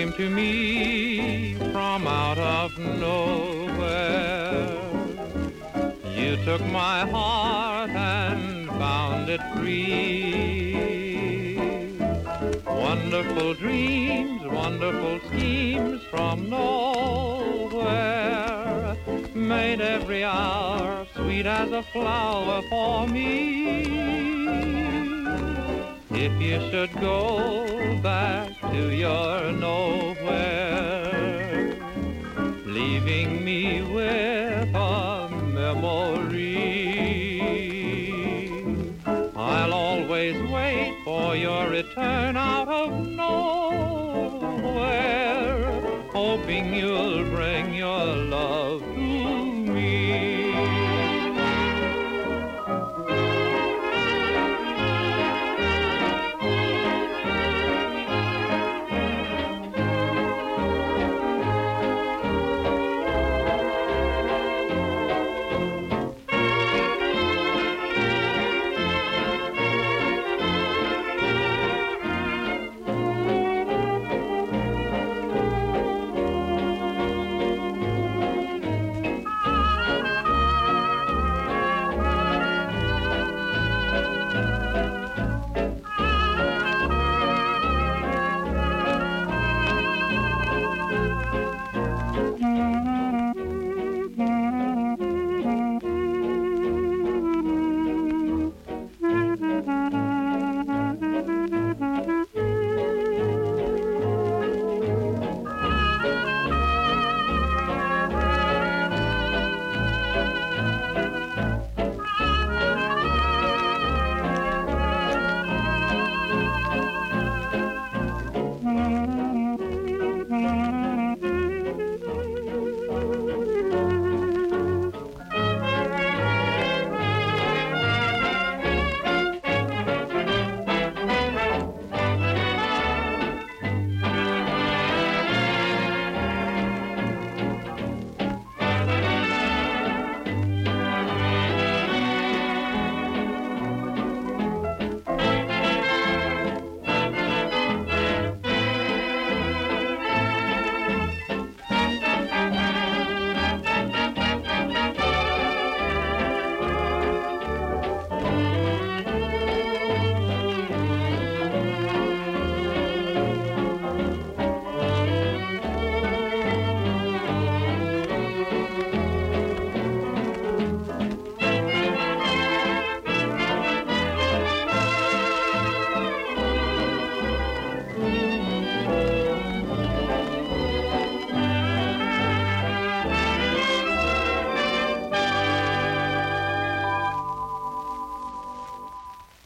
came to me from out of nowhere. You took my heart and found it free. Wonderful dreams, wonderful schemes from nowhere made every hour sweet as a flower for me. If you should go back to your nowhere, leaving me with